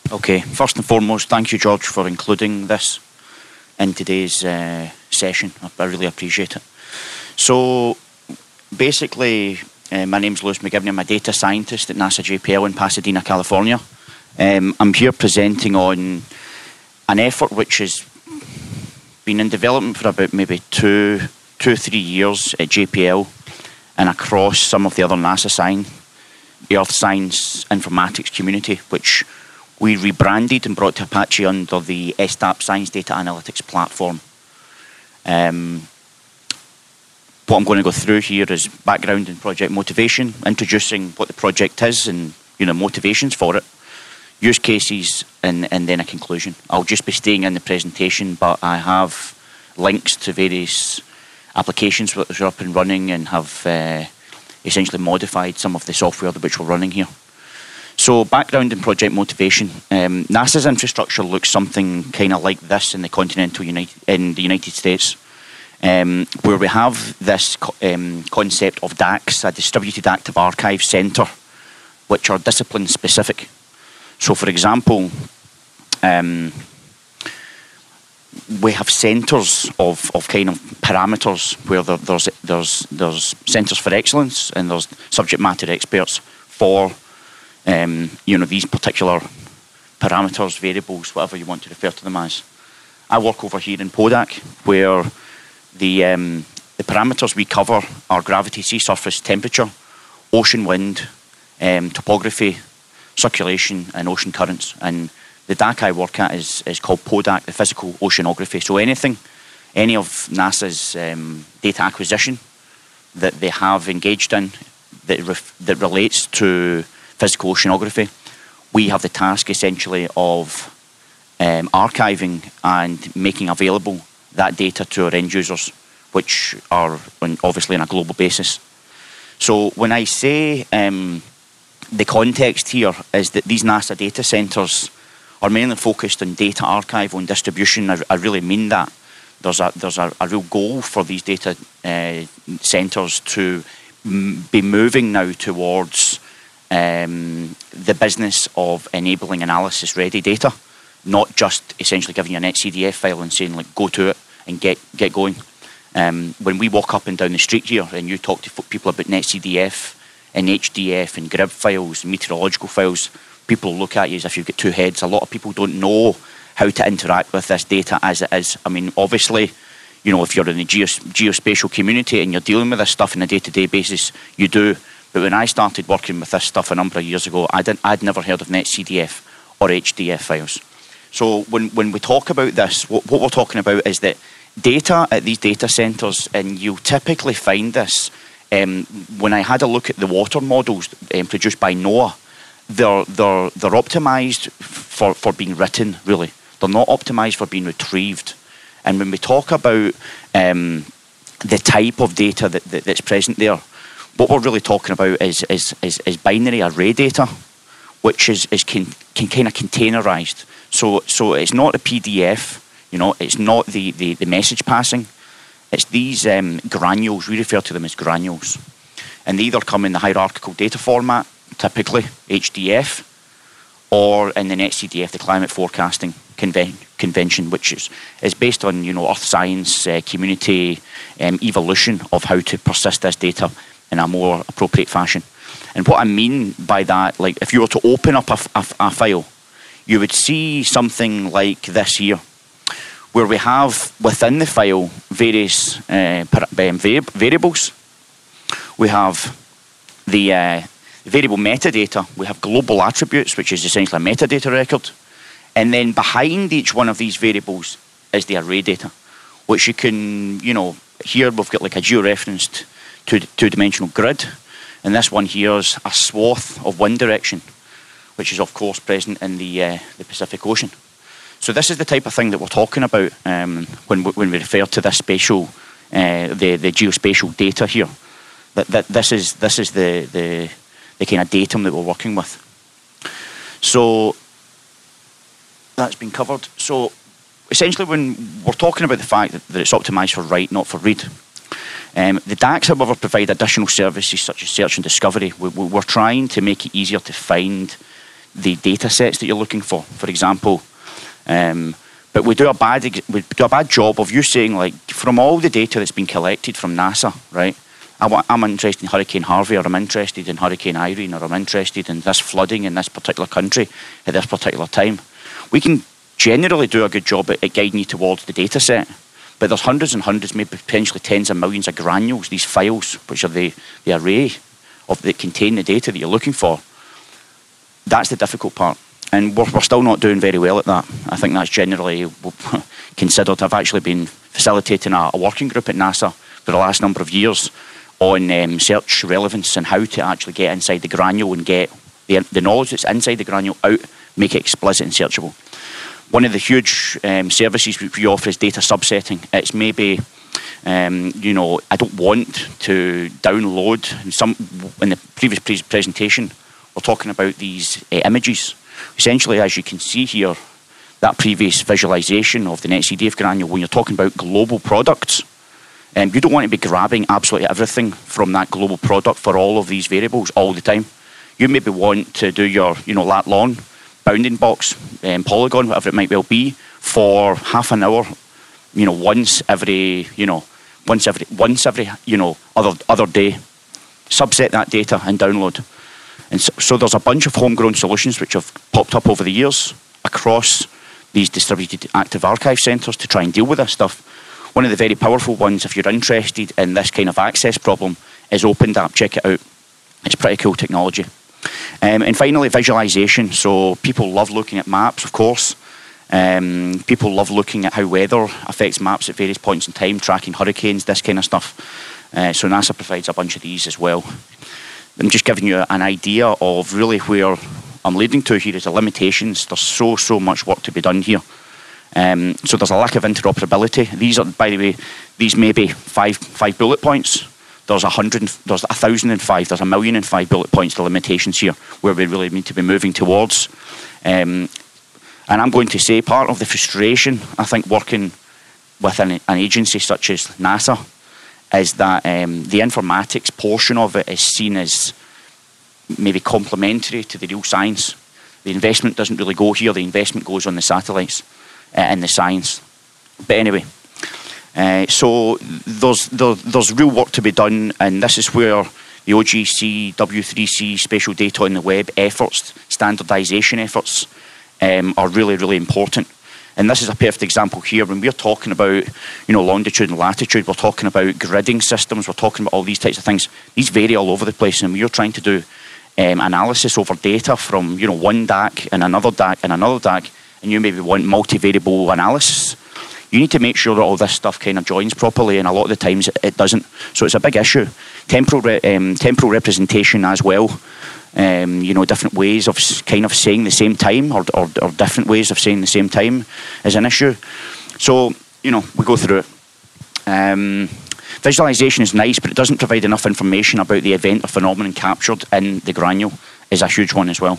Okay, first and foremost, thank you, George, for including this in today's session. I really appreciate it. So, basically, my name's Lewis McGivney. I'm a data scientist at NASA JPL in Pasadena, California. I'm here presenting on an effort which has been in development for about maybe two or 3 years at JPL and across some of the other NASA Earth Science Informatics community, which we rebranded and brought to Apache under the SDAP Science Data Analytics platform. What I'm going to go through here is background and project motivation, introducing what the project is and motivations for it, use cases, and then a conclusion. I'll just be staying in the presentation, but I have links to various applications which are up and running and have essentially modified some of the software which we're running here. So background and project motivation. NASA's infrastructure looks something kind of like this in the United States, where we have this concept of DACs, a Distributed Active Archive Center, which are discipline specific. So, for example, we have centers of kind of parameters where there's centers for excellence and there's subject matter experts for these particular parameters, variables, whatever you want to refer to them as. I work over here in PODAC, where the parameters we cover are gravity, sea surface, temperature, ocean wind, topography, circulation, and ocean currents. And the DAC I work at is called PODAC, the Physical Oceanography. So any of NASA's data acquisition that they have engaged in that relates to physical oceanography, we have the task essentially of archiving and making available that data to our end users, which are obviously on a global basis. So when I say the context here is that these NASA data centers are mainly focused on data archival and distribution, I really mean that. There's a real goal for these data centers to be moving now towards the business of enabling analysis-ready data, not just essentially giving you an XCDF file and saying, like, go to it and get going. When we walk up and down the street here and you talk to people about NetCDF and HDF and GRIB files and meteorological files, people look at you as if you've got two heads. A lot of people don't know how to interact with this data as it is. I mean, obviously, if you're in the geospatial community and you're dealing with this stuff on a day-to-day basis, you do. But when I started working with this stuff a number of years ago, I'd never heard of NetCDF or HDF files. So when we talk about this, what we're talking about is that data at these data centers, and you'll typically find this when I had a look at the water models produced by NOAA, they're optimized for being written, really. They're not optimized for being retrieved. And when we talk about the type of data that's present there, what we're really talking about is binary array data, which is kind of containerized. So it's not a PDF, it's not the message passing. It's these granules. We refer to them as granules. And they either come in the hierarchical data format, typically HDF, or in the NetCDF, the climate forecasting convention, which is based on Earth science community evolution of how to persist this data in a more appropriate fashion. And what I mean by that, like if you were to open up a file, you would see something like this here, where we have within the file various variables. We have the variable metadata. We have global attributes, which is essentially a metadata record. And then behind each one of these variables is the array data, which you can, here we've got like a georeferenced two-dimensional grid. And this one here is a swath of wind direction, which is of course present in the Pacific Ocean. So this is the type of thing that we're talking about when we refer to this spatial, the geospatial data here. That this is the kind of datum that we're working with. So that's been covered. So essentially, when we're talking about the fact that it's optimized for write, not for read, the DACs, however, provide additional services such as search and discovery. We're trying to make it easier to find the data sets that you're looking for example. But we do a bad job of you saying, like, from all the data that's been collected from NASA, right? I'm interested in Hurricane Harvey, or I'm interested in Hurricane Irene, or I'm interested in this flooding in this particular country at this particular time. We can generally do a good job at guiding you towards the data set, but there's hundreds and hundreds, maybe potentially tens of millions of granules, these files, which are the array that contain the data that you're looking for. That's the difficult part. And we're still not doing very well at that. I think that's generally considered. I've actually been facilitating a working group at NASA for the last number of years on search relevance and how to actually get inside the granule and get the knowledge that's inside the granule out, make it explicit and searchable. One of the huge services we offer is data subsetting. It's maybe, I don't want to download. In the previous presentation, we're talking about these images. Essentially, as you can see here, that previous visualization of the NetCDF granule, when you're talking about global products, you don't want to be grabbing absolutely everything from that global product for all of these variables all the time. You maybe want to do your, lat long, bounding box, polygon, whatever it might well be, for half an hour, once every other day. Subset that data and download. And so there's a bunch of homegrown solutions which have popped up over the years across these distributed active archive centres to try and deal with this stuff. One of the very powerful ones, if you're interested in this kind of access problem, is OpenDAP. Check it out. It's pretty cool technology. And finally, visualization. So people love looking at maps, of course. People love looking at how weather affects maps at various points in time, tracking hurricanes, this kind of stuff. So NASA provides a bunch of these as well. I'm just giving you an idea of really where I'm leading to here is the limitations. There's so much work to be done here. So there's a lack of interoperability. These are, by the way, these may be five bullet points. There's 1,005, there's 1,000,005 bullet points, the limitations here, where we really need to be moving towards. And I'm going to say part of the frustration, I think, working with an agency such as NASA, is that the informatics portion of it is seen as maybe complementary to the real science. The investment doesn't really go here, the investment goes on the satellites and the science. But anyway, so there's real work to be done, and this is where the OGC, W3C, spatial data on the web efforts, standardization efforts are really important. And this is a perfect example here. When we're talking about, longitude and latitude, we're talking about gridding systems, we're talking about all these types of things. These vary all over the place, and we're trying to do analysis over data from, one DAC and another DAC and another DAC, and you maybe want multivariable analysis. You need to make sure that all this stuff kind of joins properly, and a lot of the times it doesn't. So it's a big issue. Temporal representation as well. Different ways of kind of saying the same time, or different ways of saying the same time is an issue. So, we go through it. Visualization is nice, but it doesn't provide enough information about the event or phenomenon captured in the granule is a huge one as well.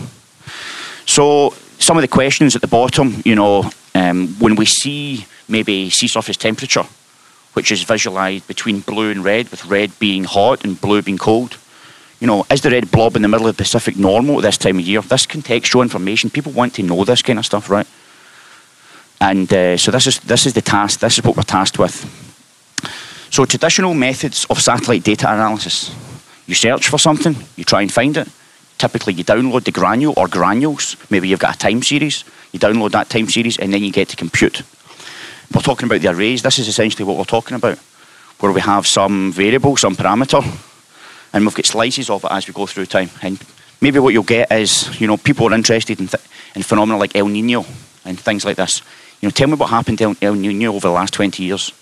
So some of the questions at the bottom, when we see maybe sea surface temperature, which is visualized between blue and red, with red being hot and blue being cold, is the red blob in the middle of the Pacific normal at this time of year? This contextual information, people want to know this kind of stuff, right? And so this is the task. This is what we're tasked with. So traditional methods of satellite data analysis. You search for something, you try and find it. Typically, you download the granule or granules. Maybe you've got a time series. You download that time series, and then you get to compute. We're talking about the arrays. This is essentially what we're talking about, where we have some variable, some parameter, and we've got slices of it as we go through time. And maybe what you'll get is, people are interested in phenomena like El Nino and things like this. Tell me what happened to El Nino over the last 20 years.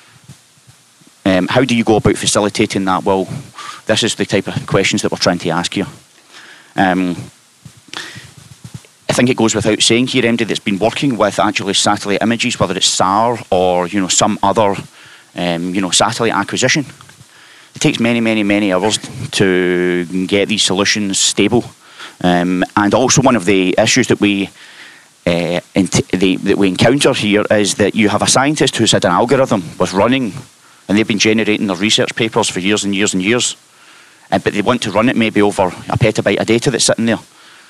How do you go about facilitating that? Well, this is the type of questions that we're trying to ask you. I think it goes without saying here, MD, that's been working with actually satellite images, whether it's SAR or some other satellite acquisition. It takes many hours to get these solutions stable, and also one of the issues that we encounter here is that you have a scientist who's had an algorithm with running, and they've been generating their research papers for years and years and years, but they want to run it maybe over a petabyte of data that's sitting there.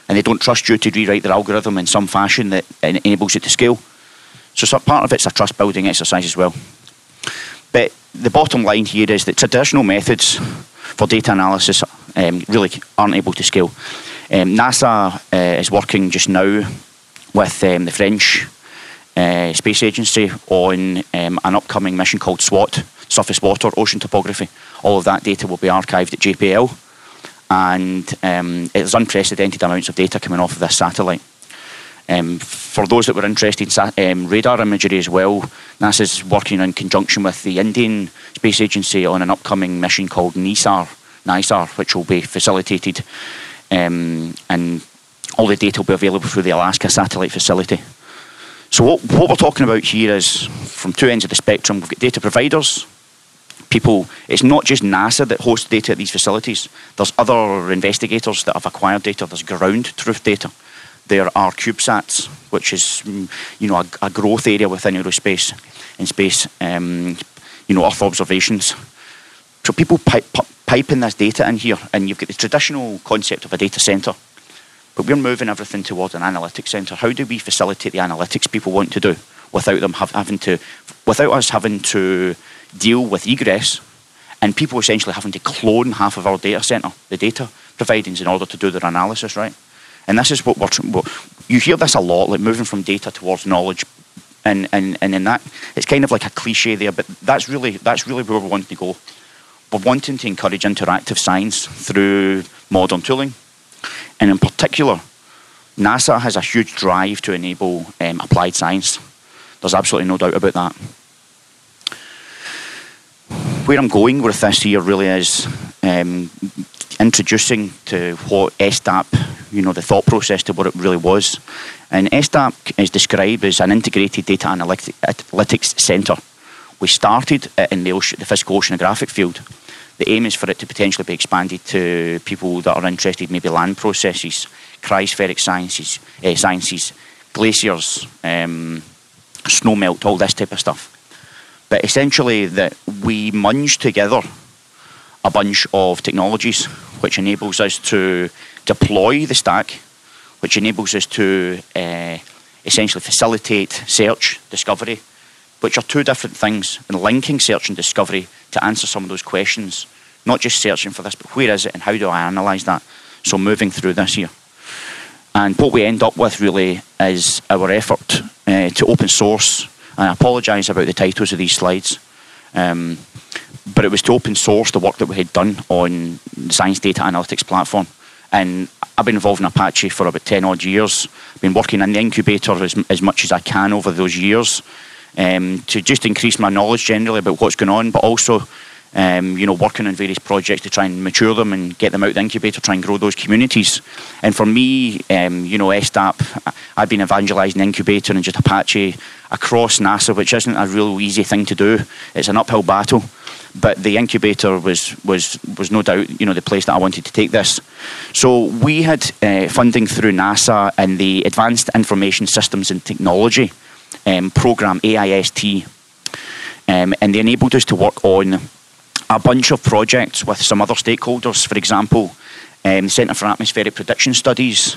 and they don't trust you to rewrite their algorithm in some fashion that enables it to scale. So part of it's a trust building exercise as well. But the bottom line here is that traditional methods for data analysis really aren't able to scale. NASA is working just now with the French Space Agency on an upcoming mission called SWOT, Surface Water Ocean Topography. All of that data will be archived at JPL, and there's unprecedented amounts of data coming off of this satellite. For those that were interested in radar imagery as well, NASA's working in conjunction with the Indian Space Agency on an upcoming mission called NISAR, which will be facilitated, and all the data will be available through the Alaska Satellite Facility. So what we're talking about here is, from two ends of the spectrum, we've got data providers, people. It's not just NASA that hosts data at these facilities. There's other investigators that have acquired data. There's ground truth data. There are CubeSats, which is a growth area within aerospace and space. Earth observations. So people piping this data in here, and you've got the traditional concept of a data center, but we're moving everything towards an analytics center. How do we facilitate the analytics people want to do without us having to deal with egress, and people essentially having to clone half of our data center, the data providings, in order to do their analysis, right? And this is what you hear this a lot, like moving from data towards knowledge, and in that, it's kind of like a cliche there, but that's really where we want to go. We're wanting to encourage interactive science through modern tooling, and in particular, NASA has a huge drive to enable applied science. There's absolutely no doubt about that. Where I'm going with this here really is introducing to what SDAP, the thought process to what it really was. And SDAP is described as an integrated data analytics centre. We started in the physical oceanographic field. The aim is for it to potentially be expanded to people that are interested, maybe land processes, cryospheric sciences, glaciers, snowmelt, all this type of stuff. But essentially, that we munge together a bunch of technologies which enables us to deploy the stack, which enables us to essentially facilitate search, discovery, which are two different things, and linking search and discovery to answer some of those questions. Not just searching for this, but where is it and how do I analyse that? So moving through this here. And what we end up with really is our effort to open source. And I apologise about the titles of these slides, but it was to open source the work that we had done on the Science Data Analytics platform. And I've been involved in Apache for about 10 odd years. I've been working in the incubator as much as I can over those years, to just increase my knowledge generally about what's going on, but also working on various projects to try and mature them and get them out the incubator, try and grow those communities. And for me, SDAP, I've been evangelising the incubator and just Apache across NASA, which isn't a real easy thing to do. It's an uphill battle. But the incubator was no doubt, the place that I wanted to take this. So we had funding through NASA and the Advanced Information Systems and Technology program, AIST, and they enabled us to work on a bunch of projects with some other stakeholders. For example, the Centre for Atmospheric Prediction Studies,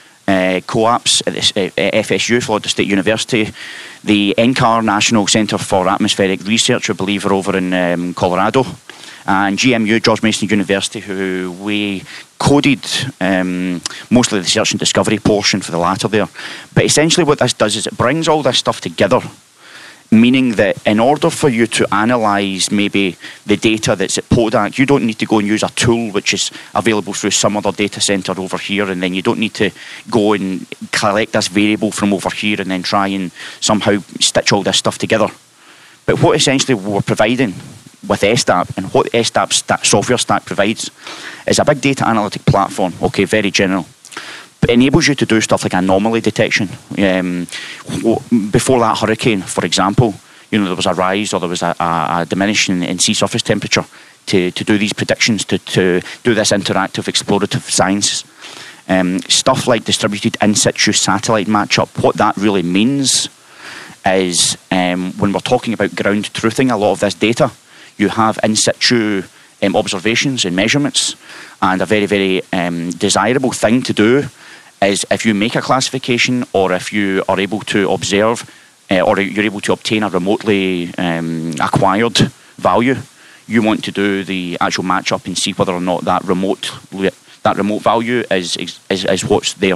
COAPS at FSU, Florida State University, the NCAR, National Centre for Atmospheric Research, I believe, are over in Colorado, and GMU, George Mason University, who we coded mostly the search and discovery portion for the latter there. But essentially what this does is it brings all this stuff together, meaning that in order for you to analyse maybe the data that's at PODAC, you don't need to go and use a tool which is available through some other data centre over here, and then you don't need to go and collect this variable from over here and then try and somehow stitch all this stuff together. But what essentially we're providing with SDAP, and what SDAP's software stack provides, is a big data analytic platform, okay, very general. But it enables you to do stuff like anomaly detection. Before that hurricane, for example, there was a rise or there was a diminution in sea surface temperature to do these predictions, to do this interactive explorative science. Stuff like distributed in situ satellite matchup, what that really means is when we're talking about ground truthing a lot of this data, you have in situ observations and measurements, and a very, very desirable thing to do is if you make a classification, or if you are able to observe, or you're able to obtain a remotely acquired value, you want to do the actual matchup and see whether or not that remote value is what's there.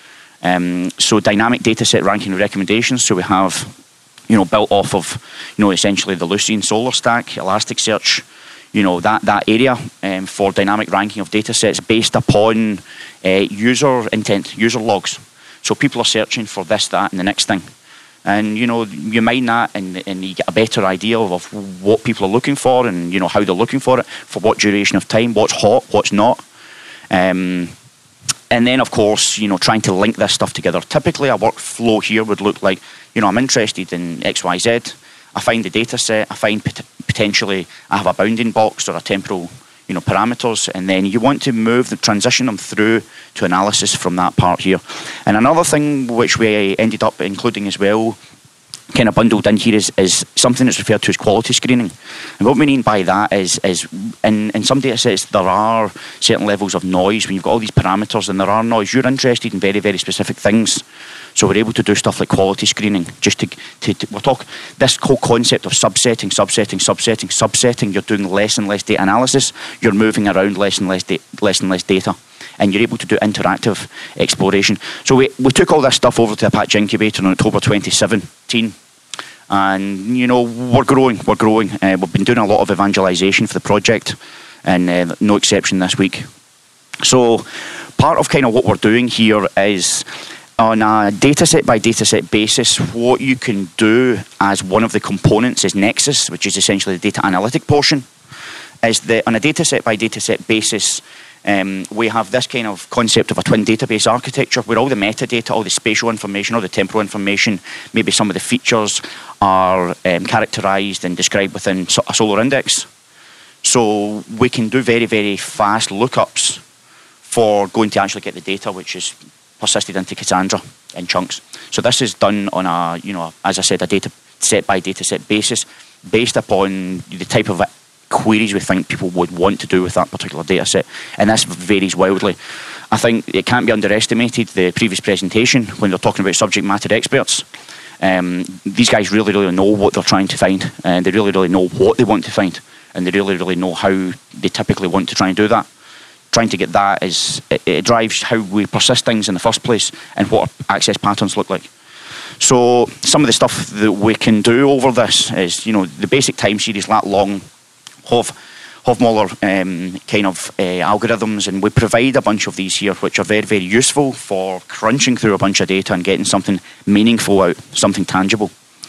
So dynamic dataset ranking recommendations. So we have, built off of, essentially the Lucene Solar Stack, Elasticsearch, that area for dynamic ranking of datasets based upon user intent, user logs. So people are searching for this, that, and the next thing. And, you mine that and you get a better idea of what people are looking for and, how they're looking for it, for what duration of time, what's hot, what's not. And then, of course, trying to link this stuff together. Typically, a workflow here would look like, I'm interested in XYZ. I find the data set. I find potentially I have a bounding box or a temporal, parameters. And then you want to transition them through to analysis from that part here. And another thing which we ended up including as well, kind of bundled in here, is something that's referred to as quality screening. And what we mean by that is in some data sets there are certain levels of noise when you've got all these parameters, and there are noise. You're interested in very, very specific things. So we're able to do stuff like quality screening, just we're talking this whole concept of subsetting. You're doing less and less data analysis. You're moving around less and less data, and you're able to do interactive exploration. So we took all this stuff over to Apache Incubator in October 2017, and we're growing. We've been doing a lot of evangelization for the project, and no exception this week. So part of kind of what we're doing here is, on a dataset by dataset basis, what you can do as one of the components is Nexus, which is essentially the data analytic portion. Is that on a dataset by dataset basis, we have this kind of concept of a twin database architecture where all the metadata, all the spatial information, all the temporal information, maybe some of the features are characterized and described within a Solr index. So we can do very, very fast lookups for going to actually get the data, which is persisted into Cassandra in chunks. So this is done on a, as I said, a dataset by dataset basis, based upon the type of queries we think people would want to do with that particular data set. And this varies wildly. I think it can't be underestimated, the previous presentation, when they're talking about subject matter experts. These guys really, really know what they're trying to find, and they really, really know what they want to find, and they really, really know how they typically want to try and do that. Trying to get that it drives how we persist things in the first place and what our access patterns look like. So some of the stuff that we can do over this is, the basic time series, lat long, Hofmöller kind of algorithms, and we provide a bunch of these here which are very, very useful for crunching through a bunch of data and getting something meaningful out, something tangible.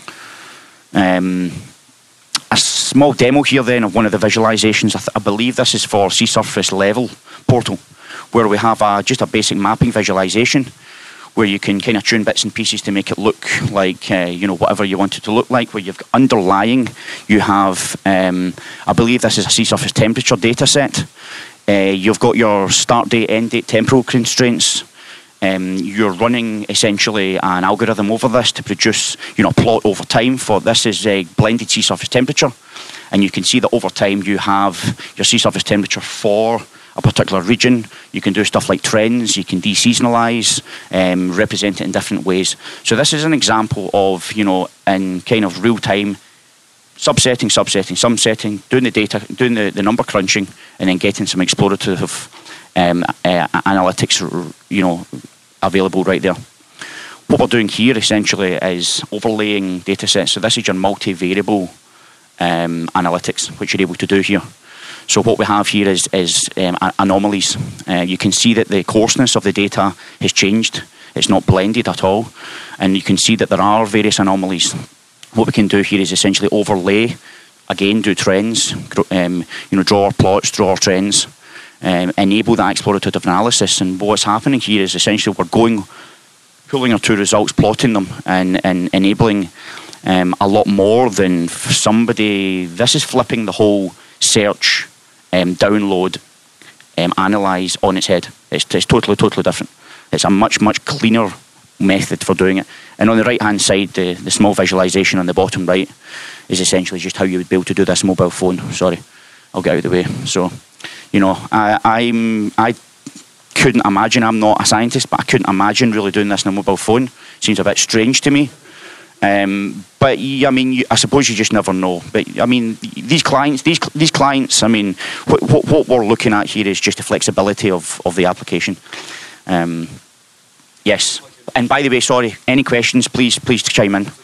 A small demo here then of one of the visualizations. I believe this is for Sea Surface Level portal, where we have just a basic mapping visualization where you can kind of tune bits and pieces to make it look like, whatever you want it to look like, where you've got underlying, you have, I believe this is a sea surface temperature data set. You've got your start date, end date temporal constraints. You're running essentially an algorithm over this to produce, a plot over time for this is a blended sea surface temperature. And you can see that over time you have your sea surface temperature for a particular region. You can do stuff like trends, you can deseasonalize, represent it in different ways. So this is an example of, in kind of real time, subsetting, sumsetting, doing the data, doing the number crunching, and then getting some explorative analytics, available right there. What we're doing here essentially is overlaying data sets. So this is your multivariable analytics, which you're able to do here. So what we have here is anomalies. You can see that the coarseness of the data has changed. It's not blended at all. And you can see that there are various anomalies. What we can do here is essentially overlay, again, do trends, draw our plots, draw our trends, enable that explorative analysis. And what's happening here is essentially we're pulling our two results, plotting them, and enabling a lot more than somebody. This is flipping the whole search, download, analyze on its head. It's totally different. It's a much cleaner method for doing it. And on the right hand side, the small visualization on the bottom right is essentially just how you would be able to do this mobile phone. Sorry, I'll get out of the way. So, I couldn't imagine. I'm not a scientist, but I couldn't imagine really doing this on a mobile phone. Seems a bit strange to me. But I mean, I suppose you just never know. But I mean, these clients. I mean, what we're looking at here is just the flexibility of the application. Yes. And by the way, sorry, any questions? Please chime in.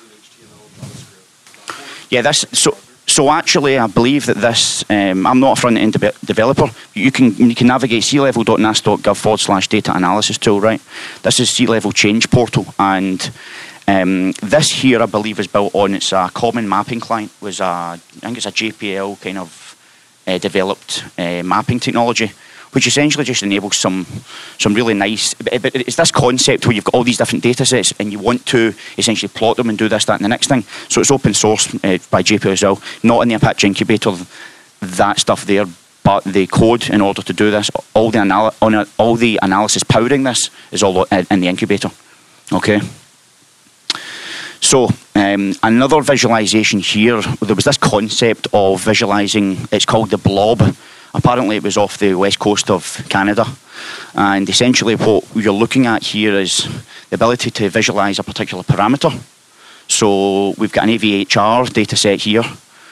Yeah, so actually, I believe that this. I'm not a front-end developer. You can navigate sealevel.nasa.gov/data analysis tool. Right. This is Sea Level Change Portal, and this here, I believe, is built on. It's a common mapping client. I think it's a JPL kind of developed mapping technology, which essentially just enables some really nice. But it's this concept where you've got all these different data sets and you want to essentially plot them and do this, that, and the next thing. So it's open source by JPL as well, not in the Apache Incubator, that stuff there, but the code in order to do this, all the analysis powering this is all in the incubator. Okay. So another visualization here, there was this concept of visualizing, it's called the blob. Apparently it was off the west coast of Canada. And essentially what you're looking at here is the ability to visualize a particular parameter. So we've got an AVHR data set here.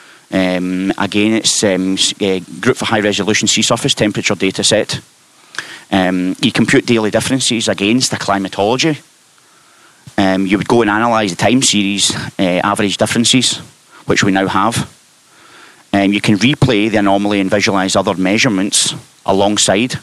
Again, it's Group for High Resolution Sea Surface Temperature data set. You compute daily differences against the climatology. You would go and analyse the time series average differences, which we now have. You can replay the anomaly and visualise other measurements alongside,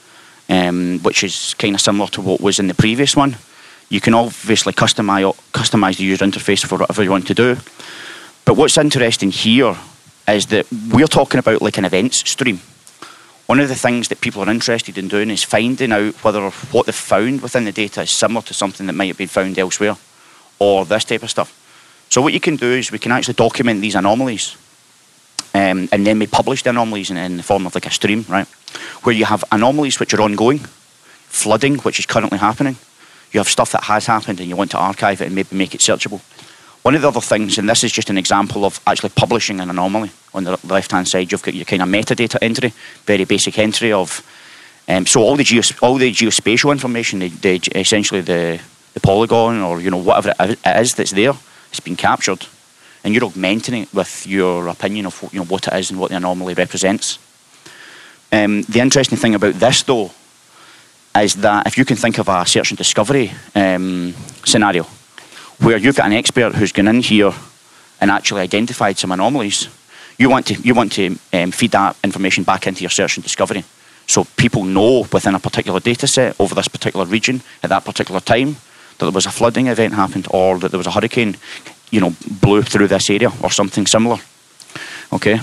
which is kind of similar to what was in the previous one. You can obviously customise the user interface for whatever you want to do. But what's interesting here is that we're talking about like an events stream. One of the things that people are interested in doing is finding out whether what they've found within the data is similar to something that might have been found elsewhere, or this type of stuff. So what you can do is we can actually document these anomalies, and then we publish the anomalies in the form of like a stream, right? Where you have anomalies which are ongoing, flooding which is currently happening. You have stuff that has happened and you want to archive it and maybe make it searchable. One of the other things, and this is just an example of actually publishing an anomaly, on the left-hand side, you've got your kind of metadata entry, very basic entry of, so all the geospatial information, essentially the polygon or whatever it is that's there, it's been captured, and you're augmenting it with your opinion of what it is and what the anomaly represents. The interesting thing about this, though, is that if you can think of a search and discovery scenario, where you've got an expert who's gone in here and actually identified some anomalies, you want to feed that information back into your search and discovery, so people know within a particular data set over this particular region at that particular time that there was a flooding event happened, or that there was a hurricane, blew through this area, or something similar. Okay.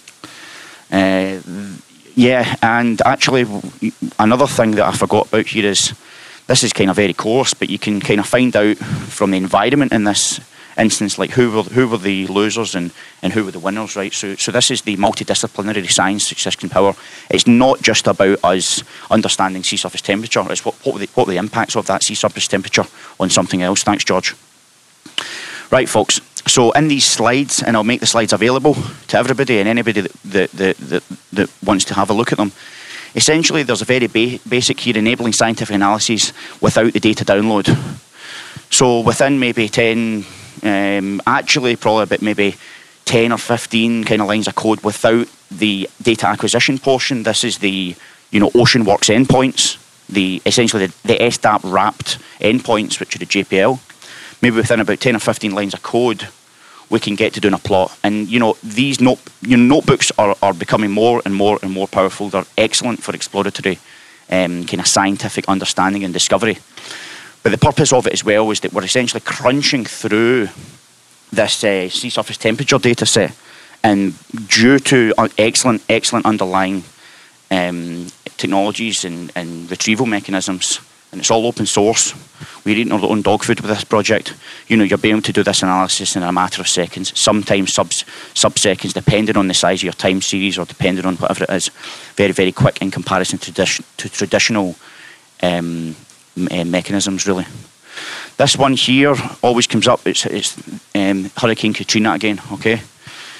Yeah, and actually another thing that I forgot about here is, this is kind of very coarse, but you can kind of find out from the environment in this instance, like who were the losers and who were the winners, right? So this is the multidisciplinary science success and power. It's not just about us understanding sea surface temperature. It's what were the impacts of that sea surface temperature on something else. Thanks, George. Right, folks. So in these slides, and I'll make the slides available to everybody and anybody that wants to have a look at them. Essentially, there's a very basic here, enabling scientific analyses without the data download. So within maybe 10, actually probably about maybe 10 or 15 kind of lines of code without the data acquisition portion. This is the OceanWorks endpoints, essentially the SDAP wrapped endpoints, which are the JPL. Maybe within about 10 or 15 lines of code, we can get to doing a plot. And these notebooks are becoming more and more and more powerful. They're excellent for exploratory kind of scientific understanding and discovery. But the purpose of it as well is that we're essentially crunching through this sea surface temperature data set, and due to excellent underlying technologies and retrieval mechanisms, and it's all open source. We're eating our own dog food with this project. You're being able to do this analysis in a matter of seconds, sometimes sub-seconds, depending on the size of your time series or depending on whatever it is. Very, very quick in comparison to traditional mechanisms, really. This one here always comes up. It's Hurricane Katrina again, okay?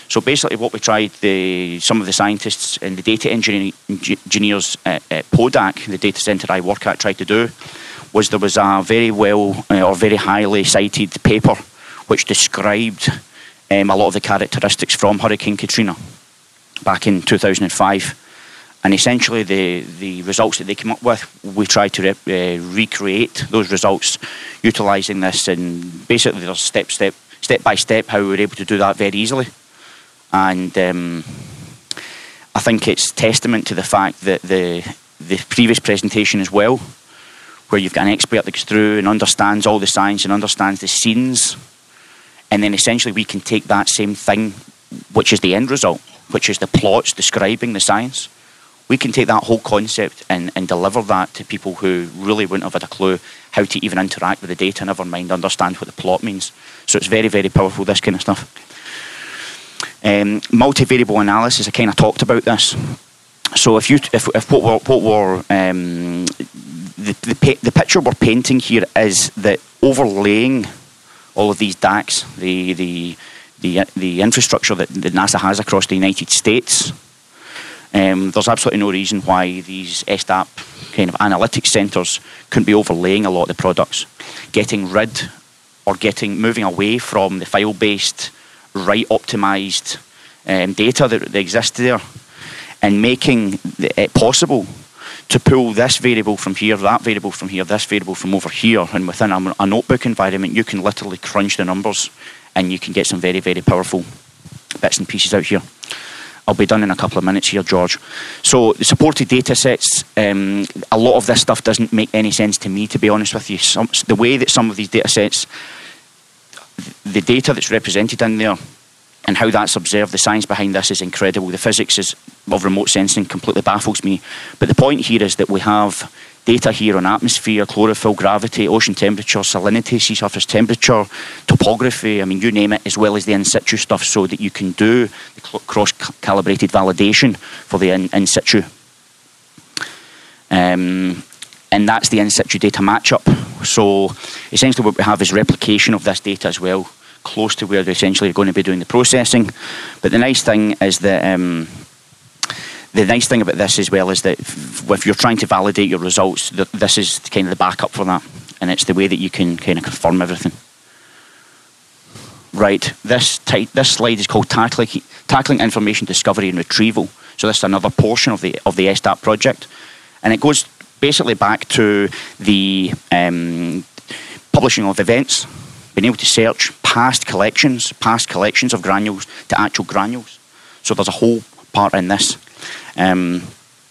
So basically what we tried, some of the scientists and the data engineers at PODAC, the data centre I work at, tried to do, was there was a very well or very highly cited paper which described a lot of the characteristics from Hurricane Katrina back in 2005. And essentially the results that they came up with, we tried to recreate those results utilising this, and basically there's step by step how we were able to do that very easily. And I think it's testament to the fact that the previous presentation as well, where you've got an expert that goes through and understands all the science and understands the scenes, and then essentially we can take that same thing, which is the end result, which is the plots describing the science. We can take that whole concept and deliver that to people who really wouldn't have had a clue how to even interact with the data, never mind understand what the plot means. So it's very, very powerful, this kind of stuff. Multivariable analysis, I kind of talked about this. So if the picture we're painting here is that overlaying all of these DACs, the infrastructure that NASA has across the United States, there's absolutely no reason why these SDAP kind of analytics centres couldn't be overlaying a lot of the products, getting rid or moving away from the file-based, right optimised data that exists there, and making it possible to pull this variable from here, that variable from here, this variable from over here, and within a notebook environment you can literally crunch the numbers and you can get some very, very powerful bits and pieces out here. I'll be done in a couple of minutes here, George. So the supported data sets, a lot of this stuff doesn't make any sense to me, to be honest with you. The way that some of these data sets, the data that's represented in there and how that's observed, the science behind this is incredible. The physics of remote sensing completely baffles me. But the point here is that we have data here on atmosphere, chlorophyll, gravity, ocean temperature, salinity, sea surface temperature, topography, I mean, you name it, as well as the in situ stuff, so that you can do the cross-calibrated validation for the in situ. And that's the in situ data matchup. So essentially what we have is replication of this data as well, close to where they're essentially going to be doing the processing. But the nice thing is that the nice thing about this as well is that if you're trying to validate your results, this is kind of the backup for that, and it's the way that you can kind of confirm everything. Right, this slide is called tackling information discovery and retrieval. So this is another portion of the SDAP project, and it goes basically back to the publishing of events, being able to search past collections of granules to actual granules. So there's a whole part in this. And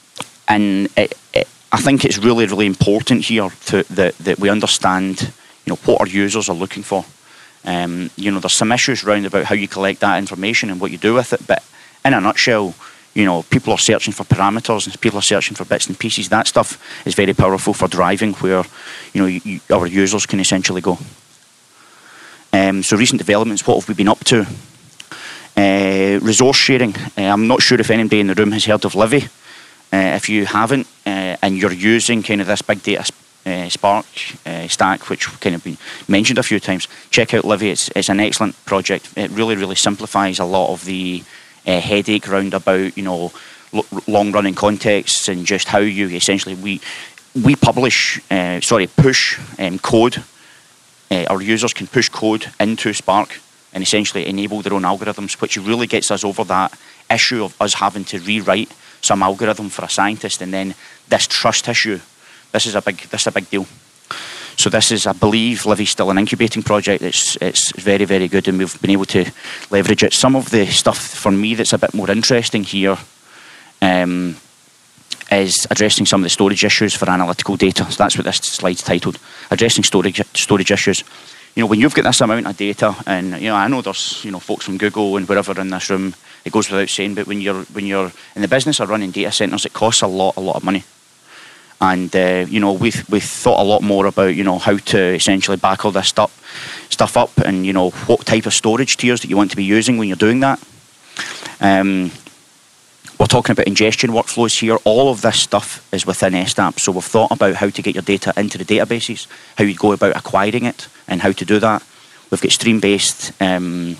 I think it's really, really important here that we understand, what our users are looking for. There's some issues around about how you collect that information and what you do with it, but in a nutshell, people are searching for parameters and people are searching for bits and pieces. That stuff is very powerful for driving where, our users can essentially go. So recent developments, what have we been up to? Resource sharing. I'm not sure if anybody in the room has heard of Livy. If you haven't, and you're using kind of this big data Spark stack, which kind of been mentioned a few times, check out Livy. It's an excellent project. It really, really simplifies a lot of the headache round about long-running contexts and just how you essentially we push code. Our users can push code into Spark and essentially enable their own algorithms, which really gets us over that issue of us having to rewrite some algorithm for a scientist, and then this trust issue. This is a big deal. So this is, I believe, Livy's still an incubating project. It's very, very good, and we've been able to leverage it. Some of the stuff for me that's a bit more interesting here is addressing some of the storage issues for analytical data. So that's what this slide's titled, addressing storage issues. When you've got this amount of data, and I know there's folks from Google and wherever in this room, it goes without saying, but when you're in the business of running data centers, it costs a lot of money. And we've thought a lot more about how to essentially back all this stuff up, and what type of storage tiers that you want to be using when you're doing that. We're talking about ingestion workflows here. All of this stuff is within SDAP. So we've thought about how to get your data into the databases, how you go about acquiring it, and how to do that. We've got stream-based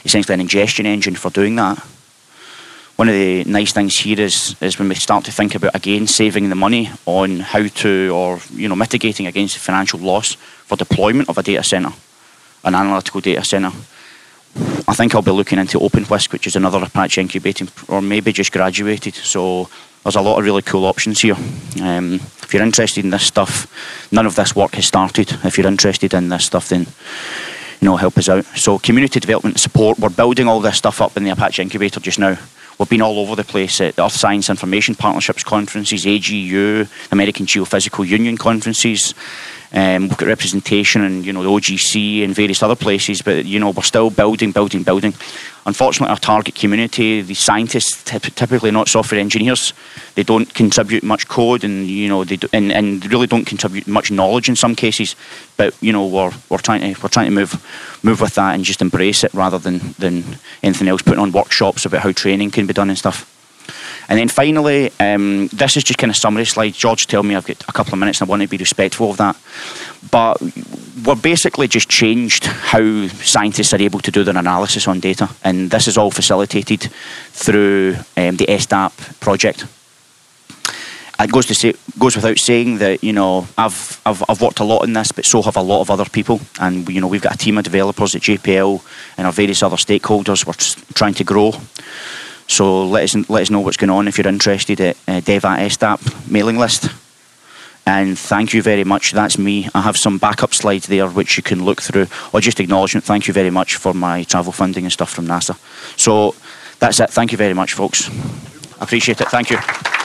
essentially an ingestion engine for doing that. One of the nice things here is when we start to think about, again, saving the money on how to, or mitigating against the financial loss for deployment of a data centre, an analytical data centre. I think I'll be looking into OpenWhisk, which is another Apache incubating, or maybe just graduated. So there's a lot of really cool options here. If you're interested in this stuff, none of this work has started. If you're interested in this stuff, then help us out. So community development support, we're building all this stuff up in the Apache Incubator just now. We've been all over the place at the Earth Science Information Partnerships conferences, AGU, American Geophysical Union conferences. We've got representation in the OGC and various other places, but we're still building. Unfortunately, our target community, the scientists, typically not software engineers, they don't contribute much code, and and really don't contribute much knowledge in some cases. But we're trying to move with that and just embrace it rather than anything else. Putting on workshops about how training can be done and stuff. And then finally, this is just kind of summary slide. George told me I've got a couple of minutes and I want to be respectful of that. But we've basically just changed how scientists are able to do their analysis on data. And this is all facilitated through the SDAP project. It goes without saying that I've worked a lot in this, but so have a lot of other people. And we've got a team of developers at JPL and our various other stakeholders. We're trying to grow. So let us know what's going on if you're interested at dev@sdap mailing list. And thank you very much. That's me. I have some backup slides there which you can look through. Or just acknowledgement. Thank you very much for my travel funding and stuff from NASA. So that's it. Thank you very much, folks. I appreciate it. Thank you.